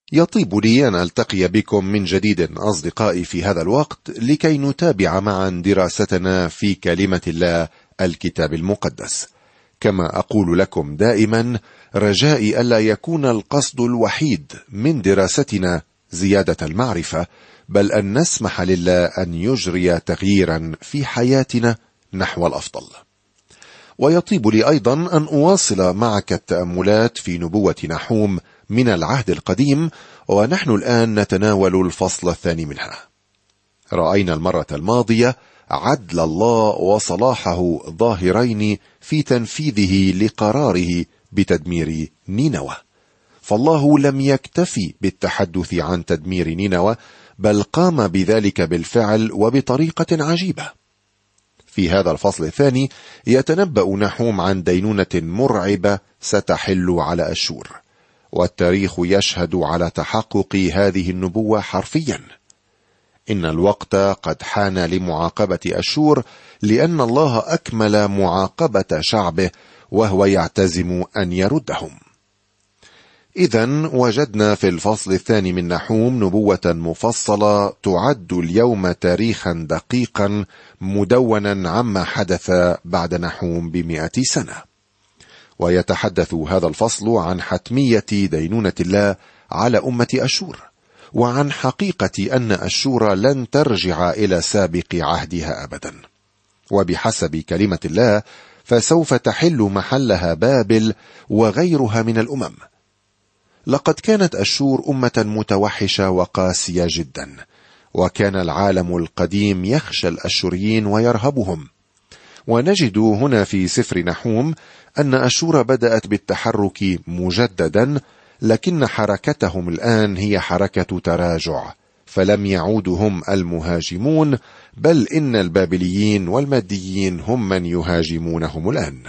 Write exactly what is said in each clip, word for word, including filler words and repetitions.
يطيب لي أن ألتقي بكم من جديد أصدقائي في هذا الوقت لكي نتابع معا دراستنا في كلمة الله الكتاب المقدس. كما أقول لكم دائما، رجائي ألا يكون القصد الوحيد من دراستنا زيادة المعرفة، بل أن نسمح لله أن يجري تغييرا في حياتنا نحو الأفضل. ويطيب لي أيضا أن أواصل معك التأملات في نبوة نحوم من العهد القديم، ونحن الآن نتناول الفصل الثاني منها. رأينا المرة الماضية عدل الله وصلاحه ظاهرين في تنفيذه لقراره بتدمير نينوى. فالله لم يكتفي بالتحدث عن تدمير نينوى، بل قام بذلك بالفعل وبطريقة عجيبة. في هذا الفصل الثاني يتنبأ نحوم عن دينونة مرعبة ستحل على أشور، والتاريخ يشهد على تحقق هذه النبوة حرفيا. إن الوقت قد حان لمعاقبة أشور، لأن الله أكمل معاقبة شعبه وهو يعتزم أن يردهم. إذن وجدنا في الفصل الثاني من نحوم نبوة مفصلة تعد اليوم تاريخا دقيقا مدونا عما حدث بعد نحوم بمئة سنة. ويتحدث هذا الفصل عن حتمية دينونة الله على أمة أشور، وعن حقيقة أن أشور لن ترجع إلى سابق عهدها أبدا. وبحسب كلمة الله فسوف تحل محلها بابل وغيرها من الأمم. لقد كانت أشور أمة متوحشة وقاسية جدا، وكان العالم القديم يخشى الأشوريين ويرهبهم. ونجد هنا في سفر نحوم أن أشور بدأت بالتحرك مجددا، لكن حركتهم الآن هي حركة تراجع، فلم يعودوا هم المهاجمون، بل إن البابليين والماديين هم من يهاجمونهم الآن.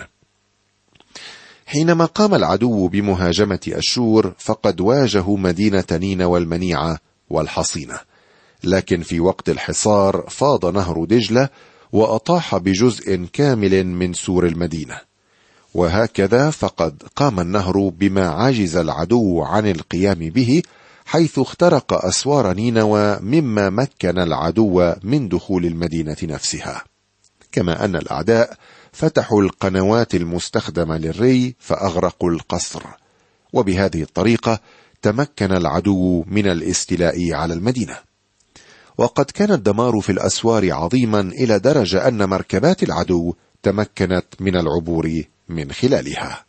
حينما قام العدو بمهاجمة أشور فقد واجهوا مدينة نينوى المنيعة والحصينة، لكن في وقت الحصار فاض نهر دجلة وأطاح بجزء كامل من سور المدينة. وهكذا فقد قام النهر بما عجز العدو عن القيام به، حيث اخترق أسوار نينوى، مما مكن العدو من دخول المدينة نفسها. كما أن الأعداء فتحوا القنوات المستخدمة للري فأغرقوا القصر، وبهذه الطريقة تمكن العدو من الاستيلاء على المدينة. وقد كان الدمار في الأسوار عظيما إلى درجة أن مركبات العدو تمكنت من العبور من خلالها.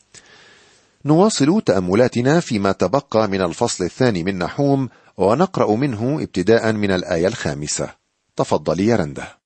نواصل تأملاتنا فيما تبقى من الفصل الثاني من نحوم، ونقرأ منه ابتداء من الآية الخامسة. تفضلي يا رنده.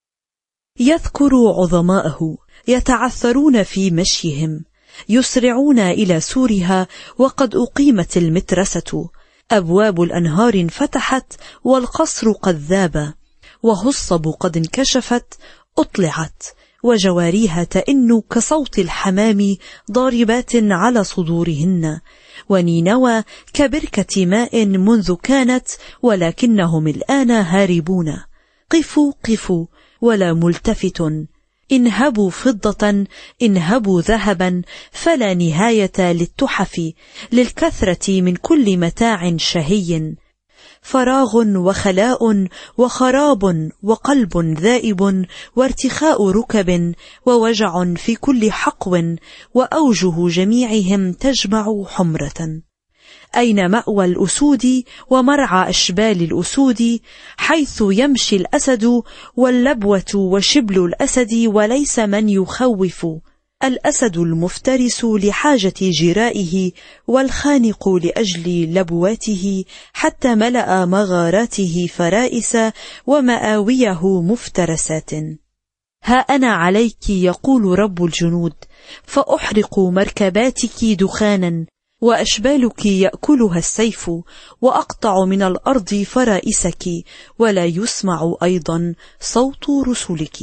يذكر عظماءه يتعثرون في مشيهم، يسرعون إلى سورها وقد أقيمت المترسة، أبواب الأنهار انفتحت والقصر قد ذاب، وهصب قد انكشفت أطلعت، وجواريها تئن كصوت الحمام ضاربات على صدورهن، ونينوى كبركة ماء منذ كانت، ولكنهم الآن هاربون. قفوا قفوا ولا ملتفت، انهبوا فضة انهبوا ذهبا، فلا نهاية للتحف، للكثرة من كل متاع شهي. فراغ وخلاء وخراب وقلب ذائب، وارتخاء ركب ووجع في كل حقو، وأوجه جميعهم تجمع حمرة. أين مأوى الأسود ومرعى أشبال الأسود، حيث يمشي الأسد واللبوة وشبل الأسد، وليس من يخوف. الأسد المفترس لحاجة جرائه، والخانق لأجل لبواته، حتى ملأ مغاراته فرائس، ومآويه مفترسات. ها أنا عليك يقول رب الجنود، فأحرق مركباتك دخانا، وأشبالك يأكلها السيف، وأقطع من الأرض فرائسك، ولا يسمع أيضا صوت رسلك.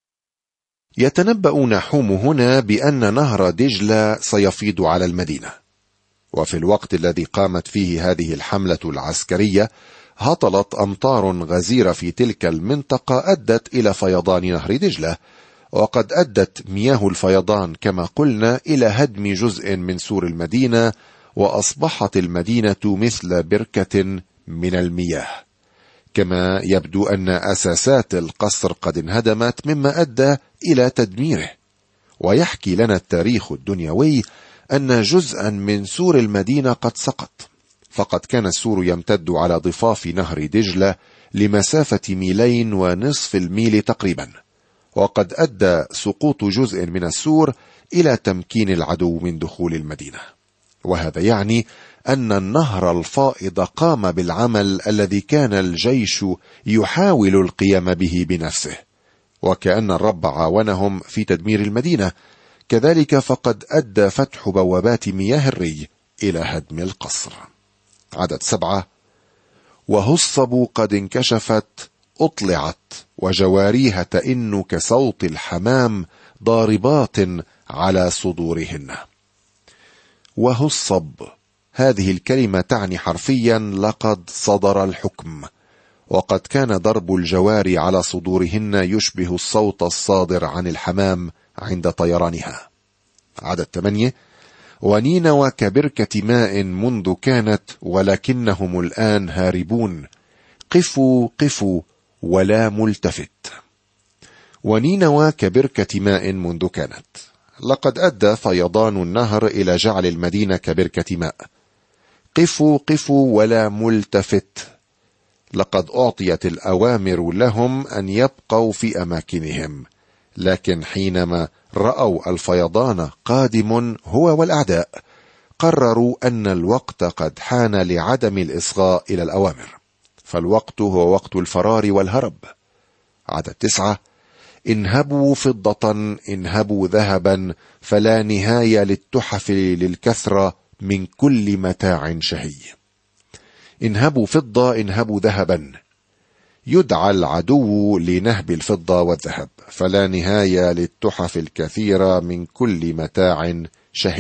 يتنبأ نحوم هنا بأن نهر دجلة سيفيض على المدينة. وفي الوقت الذي قامت فيه هذه الحملة العسكرية هطلت أمطار غزيرة في تلك المنطقة أدت إلى فيضان نهر دجلة، وقد أدت مياه الفيضان كما قلنا إلى هدم جزء من سور المدينة وأصبحت المدينة مثل بركة من المياه. كما يبدو أن أساسات القصر قد انهدمت، مما أدى إلى تدميره. ويحكي لنا التاريخ الدنيوي أن جزءا من سور المدينة قد سقط، فقد كان السور يمتد على ضفاف نهر دجلة لمسافة ميلين ونصف الميل تقريبا، وقد أدى سقوط جزء من السور إلى تمكين العدو من دخول المدينة. وهذا يعني أن النهر الفائض قام بالعمل الذي كان الجيش يحاول القيام به بنفسه، وكأن الرب عاونهم في تدمير المدينة. كذلك فقد أدى فتح بوابات مياه الري إلى هدم القصر. عدد سبعة: وهصب قد انكشفت أطلعت، وجواريها تئن كصوت الحمام، ضاربات على صدورهن. وهصب، هذه الكلمة تعني حرفيا لقد صدر الحكم، وقد كان ضرب الجواري على صدورهن يشبه الصوت الصادر عن الحمام عند طيرانها. عدد ثمانية: ونينوى كبركة ماء منذ كانت، ولكنهم الآن هاربون، قفوا قفوا ولا ملتفت. ونينوى كبركة ماء منذ كانت، لقد أدى فيضان النهر إلى جعل المدينة كبركة ماء. قفوا قفوا ولا ملتفت، لقد أعطيت الأوامر لهم أن يبقوا في أماكنهم، لكن حينما رأوا الفيضان قادم هو والأعداء، قرروا أن الوقت قد حان لعدم الإصغاء إلى الأوامر، فالوقت هو وقت الفرار والهرب. عدد تسعة: انهبوا فضة انهبوا ذهبا، فلا نهاية للتحف للكثرة من كل متاع شهي. انهبوا فضة انهبوا ذهبا، يدعى العدو لنهب الفضة والذهب، فلا نهاية للتحف الكثيرة من كل متاع شهي.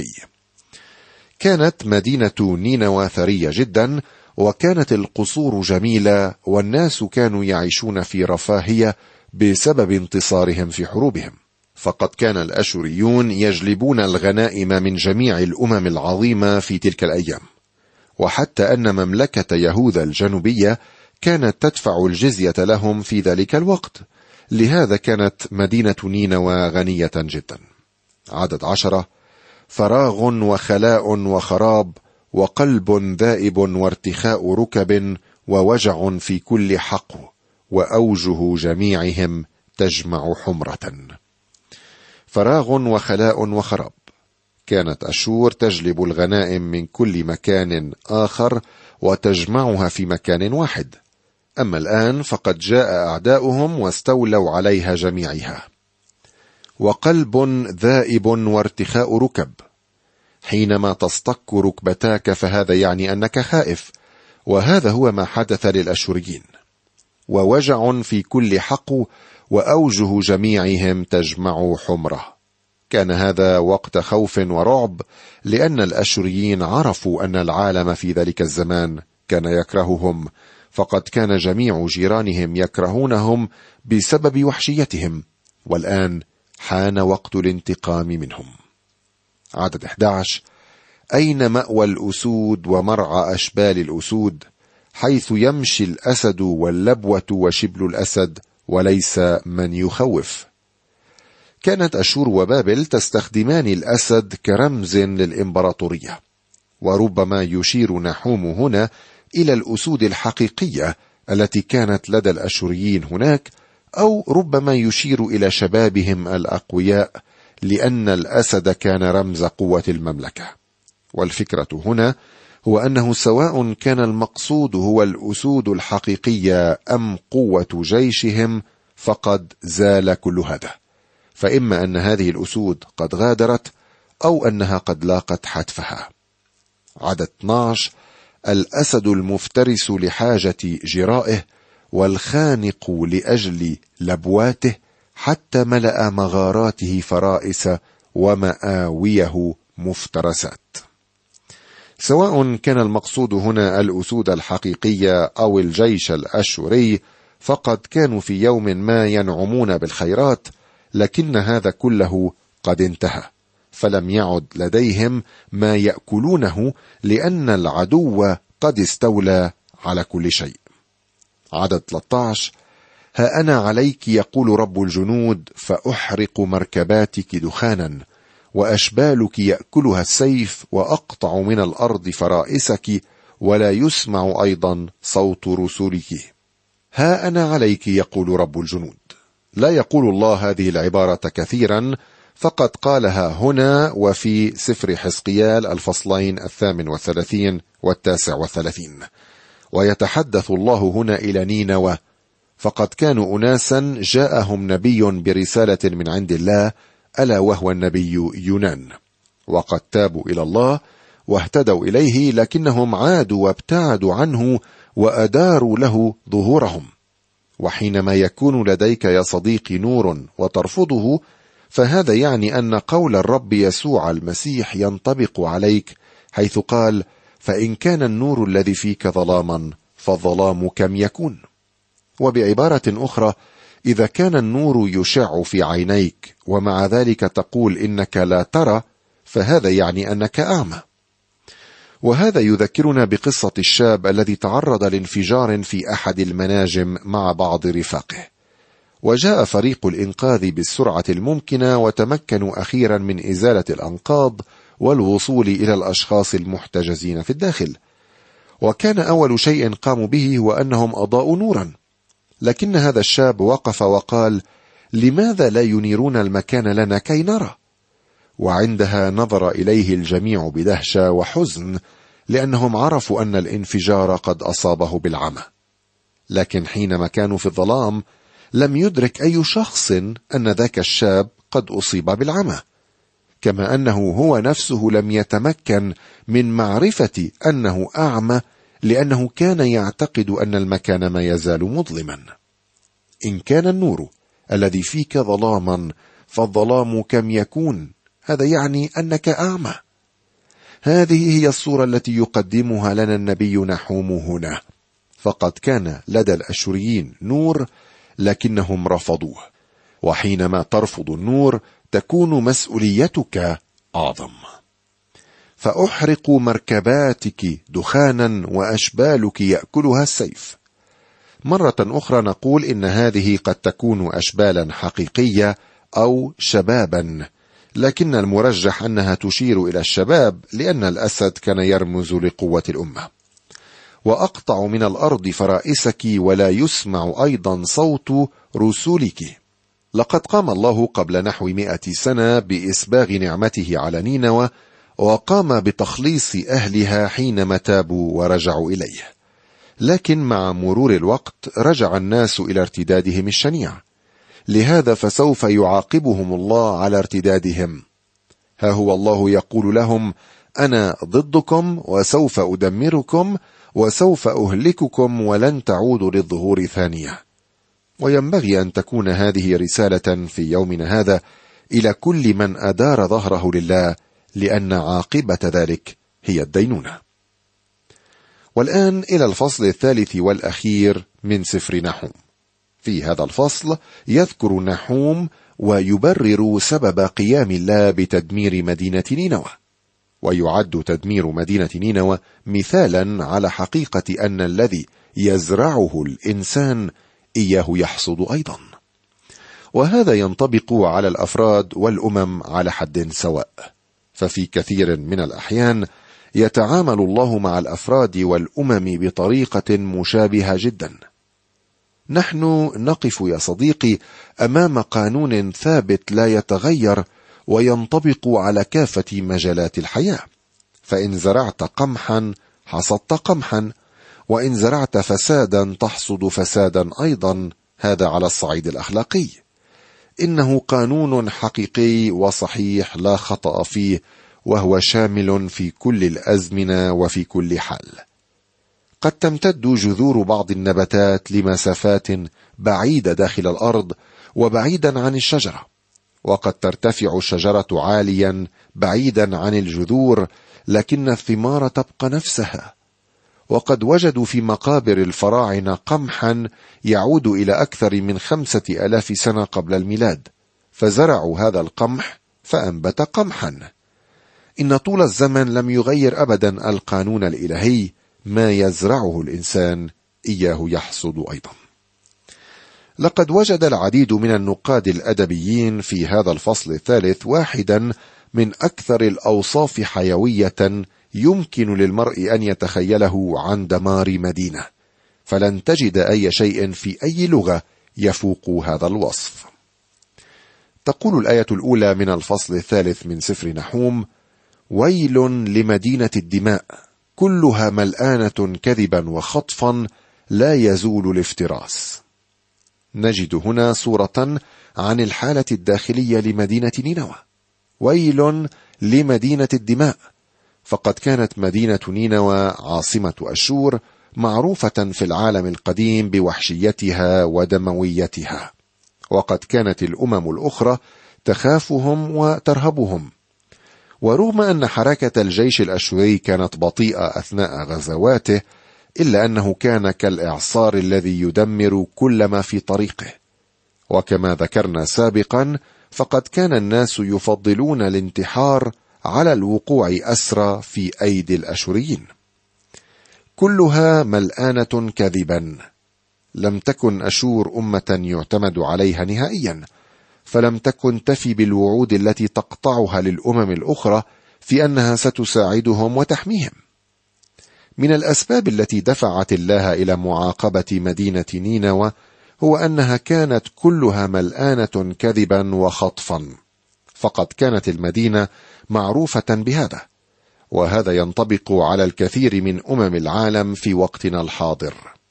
كانت مدينة نينوى ثرية جدا، وكانت القصور جميلة، والناس كانوا يعيشون في رفاهية بسبب انتصارهم في حروبهم، فقد كان الأشوريون يجلبون الغنائم من جميع الأمم العظيمة في تلك الأيام، وحتى أن مملكة يهوذا الجنوبية كانت تدفع الجزية لهم في ذلك الوقت، لهذا كانت مدينة نينوى غنية جدا. عدد عشرة: فراغ وخلاء وخراب، وقلب ذائب وارتخاء ركب، ووجع في كل حقو، وأوجه جميعهم تجمع حمرة. فراغ وخلاء وخراب، كانت أشور تجلب الغنائم من كل مكان آخر وتجمعها في مكان واحد، أما الآن فقد جاء أعداؤهم واستولوا عليها جميعها. وقلب ذائب وارتخاء ركب، حينما تصطك ركبتاك فهذا يعني أنك خائف، وهذا هو ما حدث للأشوريين. ووجع في كل حقو، وأوجه جميعهم تجمع حمرة. كان هذا وقت خوف ورعب، لأن الأشوريين عرفوا أن العالم في ذلك الزمان كان يكرههم، فقد كان جميع جيرانهم يكرهونهم بسبب وحشيتهم، والآن حان وقت الانتقام منهم. عدد أحد عشر: أين مأوى الأسود ومرعى أشبال الأسود، حيث يمشي الأسد واللبوة وشبل الأسد، وليس من يخوف. كانت أشور وبابل تستخدمان الأسد كرمز للإمبراطورية، وربما يشير نحوم هنا إلى الأسود الحقيقية التي كانت لدى الأشوريين هناك، أو ربما يشير إلى شبابهم الأقوياء، لأن الأسد كان رمز قوة المملكة. والفكرة هنا هو أنه سواء كان المقصود هو الأسود الحقيقية أم قوة جيشهم، فقد زال كل هذا، فإما أن هذه الأسود قد غادرت، أو أنها قد لاقت حتفها. عدد اثني عشر: الأسد المفترس لحاجة جرائه، والخانق لأجل لبواته، حتى ملأ مغاراته فرائس، ومآويه مفترسات. سواء كان المقصود هنا الأسود الحقيقية أو الجيش الأشوري، فقد كانوا في يوم ما ينعمون بالخيرات، لكن هذا كله قد انتهى، فلم يعد لديهم ما يأكلونه لأن العدو قد استولى على كل شيء. عدد ثلاثة عشر: ها أنا عليك يقول رب الجنود فأحرق مركباتك دخانا وأشبالك يأكلها السيف وأقطع من الأرض فرائسك ولا يسمع أيضا صوت رسولك. ها أنا عليك يقول رب الجنود. لا يقول الله هذه العبارة كثيرا، فقد قالها هنا وفي سفر حزقيال الفصلين الثامن والثلاثين والتاسع والثلاثين. ويتحدث الله هنا إلى نينوى، فقد كانوا أناسا جاءهم نبي برسالة من عند الله، ألا وهو النبي يونان، وقد تابوا إلى الله واهتدوا إليه، لكنهم عادوا وابتعدوا عنه وأداروا له ظهورهم. وحينما يكون لديك يا صديقي نور وترفضه، فهذا يعني أن قول الرب يسوع المسيح ينطبق عليك، حيث قال: فإن كان النور الذي فيك ظلاما فالظلام كم يكون. وبعبارة أخرى، إذا كان النور يشع في عينيك ومع ذلك تقول إنك لا ترى، فهذا يعني أنك أعمى. وهذا يذكرنا بقصة الشاب الذي تعرض لانفجار في أحد المناجم مع بعض رفاقه، وجاء فريق الإنقاذ بالسرعة الممكنة وتمكنوا أخيرا من إزالة الأنقاض والوصول إلى الأشخاص المحتجزين في الداخل. وكان أول شيء قاموا به هو أنهم أضاءوا نورا، لكن هذا الشاب وقف وقال: لماذا لا ينيرون المكان لنا كي نرى؟ وعندها نظر إليه الجميع بدهشة وحزن، لأنهم عرفوا أن الانفجار قد أصابه بالعمى. لكن حينما كانوا في الظلام لم يدرك أي شخص أن ذاك الشاب قد أصيب بالعمى، كما أنه هو نفسه لم يتمكن من معرفة أنه أعمى، لأنه كان يعتقد أن المكان ما يزال مظلما. إن كان النور الذي فيك ظلاما فالظلام كم يكون، هذا يعني أنك أعمى. هذه هي الصورة التي يقدمها لنا النبي نحوم هنا، فقد كان لدى الأشوريين نور لكنهم رفضوه، وحينما ترفض النور تكون مسؤوليتك أعظم. فأحرق مركباتك دخانا وأشبالك يأكلها السيف. مرة أخرى نقول إن هذه قد تكون أشبالا حقيقية أو شبابا، لكن المرجح أنها تشير إلى الشباب، لأن الأسد كان يرمز لقوة الأمة. وأقطع من الأرض فرائسك ولا يسمع أيضا صوت رسولك. لقد قام الله قبل نحو مئة سنة بإسباغ نعمته على نينوى، وقام بتخليص أهلها حينما تابوا ورجعوا إليه. لكن مع مرور الوقت رجع الناس إلى ارتدادهم الشنيع، لهذا فسوف يعاقبهم الله على ارتدادهم. ها هو الله يقول لهم: أنا ضدكم وسوف أدمركم وسوف أهلككم ولن تعودوا للظهور ثانية. وينبغي أن تكون هذه رسالة في يومنا هذا إلى كل من أدار ظهره لله، لأن عاقبة ذلك هي الدينونة. والآن إلى الفصل الثالث والأخير من سفر نحوم. في هذا الفصل يذكر نحوم ويبرر سبب قيام الله بتدمير مدينة نينوى، ويعد تدمير مدينة نينوى مثالا على حقيقة أن الذي يزرعه الإنسان إياه يحصد أيضا، وهذا ينطبق على الأفراد والأمم على حد سواء. ففي كثير من الأحيان يتعامل الله مع الأفراد والأمم بطريقة مشابهة جدا. نحن نقف يا صديقي أمام قانون ثابت لا يتغير وينطبق على كافة مجالات الحياة. فإن زرعت قمحا حصدت قمحا، وإن زرعت فسادا تحصد فسادا أيضا، هذا على الصعيد الأخلاقي. إنه قانون حقيقي وصحيح لا خطأ فيه، وهو شامل في كل الأزمنة وفي كل حال. قد تمتد جذور بعض النباتات لمسافات بعيدة داخل الأرض وبعيدا عن الشجرة، وقد ترتفع الشجرة عاليا بعيدا عن الجذور، لكن الثمار تبقى نفسها. وقد وجدوا في مقابر الفراعنة قمحا يعود إلى أكثر من خمسة ألاف سنة قبل الميلاد، فزرعوا هذا القمح فأنبت قمحا. إن طول الزمن لم يغير أبدا القانون الإلهي، ما يزرعه الإنسان إياه يحصد أيضا. لقد وجد العديد من النقاد الأدبيين في هذا الفصل الثالث واحدا من أكثر الأوصاف حيوية يمكن للمرء أن يتخيله عن دمار مدينة، فلن تجد أي شيء في أي لغة يفوق هذا الوصف. تقول الآية الأولى من الفصل الثالث من سفر نحوم: ويل لمدينة الدماء، كلها ملآنة كذبا وخطفا، لا يزول الافتراس. نجد هنا صورة عن الحالة الداخلية لمدينة نينوى. ويل لمدينة الدماء، فقد كانت مدينة نينوى عاصمة أشور معروفة في العالم القديم بوحشيتها ودمويتها، وقد كانت الأمم الأخرى تخافهم وترهبهم. ورغم أن حركة الجيش الأشوري كانت بطيئة أثناء غزواته، إلا أنه كان كالإعصار الذي يدمر كل ما في طريقه. وكما ذكرنا سابقا، فقد كان الناس يفضلون الانتحار على الوقوع أسرى في أيدي الأشوريين. كلها ملآنة كذبا. لم تكن أشور أمة يعتمد عليها نهائيا، فلم تكن تفي بالوعود التي تقطعها للأمم الأخرى في أنها ستساعدهم وتحميهم. من الأسباب التي دفعت الله إلى معاقبة مدينة نينوى هو أنها كانت كلها ملآنة كذبا وخطفا، فقد كانت المدينة معروفة بهذا، وهذا ينطبق على الكثير من أمم العالم في وقتنا الحاضر.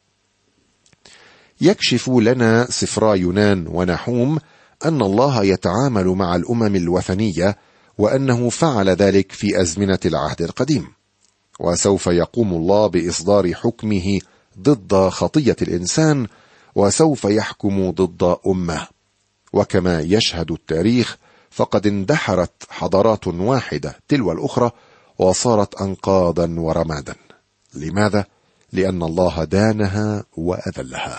يكشف لنا سفرا يونان ونحوم أن الله يتعامل مع الأمم الوثنية، وأنه فعل ذلك في أزمنة العهد القديم، وسوف يقوم الله بإصدار حكمه ضد خطية الإنسان، وسوف يحكم ضد أمة. وكما يشهد التاريخ، فقد اندحرت حضارات واحدة تلو الأخرى وصارت أنقاضا ورمادا. لماذا؟ لأن الله دانها وأذلها.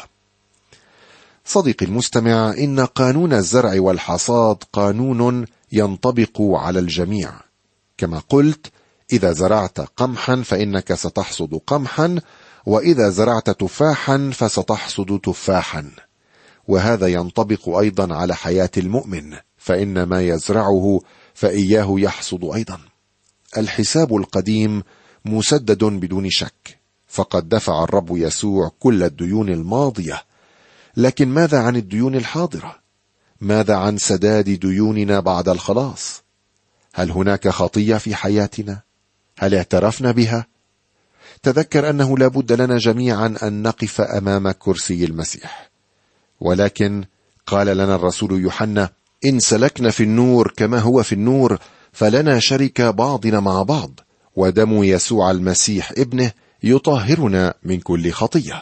صديقي المستمع، إن قانون الزرع والحصاد قانون ينطبق على الجميع. كما قلت، إذا زرعت قمحا فإنك ستحصد قمحا، وإذا زرعت تفاحا فستحصد تفاحا. وهذا ينطبق أيضا على حياة المؤمن، فإن ما يزرعه فإياه يحصد أيضا. الحساب القديم مسدد بدون شك، فقد دفع الرب يسوع كل الديون الماضية. لكن ماذا عن الديون الحاضرة؟ ماذا عن سداد ديوننا بعد الخلاص؟ هل هناك خطية في حياتنا؟ هل اعترفنا بها؟ تذكر أنه لا بد لنا جميعا أن نقف أمام كرسي المسيح. ولكن قال لنا الرسول يوحنا: إن سلكنا في النور كما هو في النور، فلنا شرك بعضنا مع بعض، ودم يسوع المسيح ابنه يطهرنا من كل خطية.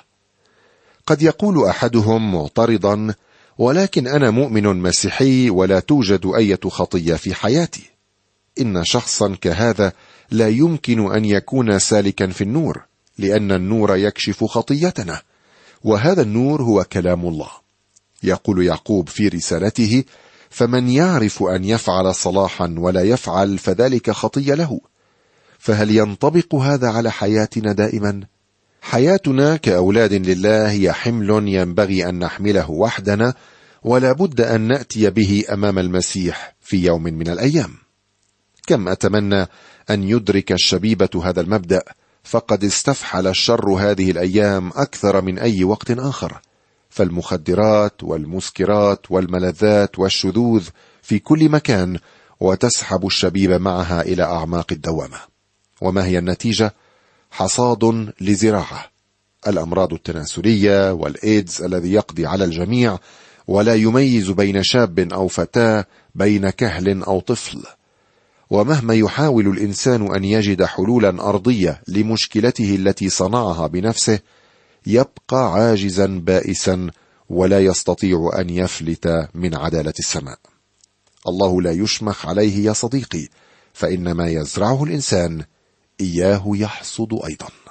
قد يقول أحدهم معترضا: ولكن أنا مؤمن مسيحي ولا توجد أي خطية في حياتي. إن شخصا كهذا لا يمكن أن يكون سالكا في النور، لأن النور يكشف خطيتنا، وهذا النور هو كلام الله. يقول يعقوب في رسالته: فمن يعرف أن يفعل صلاحا ولا يفعل فذلك خطية له. فهل ينطبق هذا على حياتنا دائما؟ حياتنا كأولاد لله هي حمل ينبغي أن نحمله وحدنا، ولا بد أن نأتي به أمام المسيح في يوم من الأيام. كم أتمنى أن يدرك الشبيبة هذا المبدأ، فقد استفحل الشر هذه الأيام أكثر من أي وقت آخر، فالمخدرات والمسكرات والملذات والشذوذ في كل مكان، وتسحب الشبيب معها إلى أعماق الدوامة. وما هي النتيجة؟ حصاد لزراعة. الأمراض التناسلية والإيدز الذي يقضي على الجميع، ولا يميز بين شاب أو فتاة، بين كهل أو طفل. ومهما يحاول الإنسان أن يجد حلولا أرضية لمشكلته التي صنعها بنفسه، يبقى عاجزا بائسا، ولا يستطيع أن يفلت من عدالة السماء. الله لا يشمخ عليه يا صديقي، فإن ما يزرعه الإنسان إياه يحصد أيضا.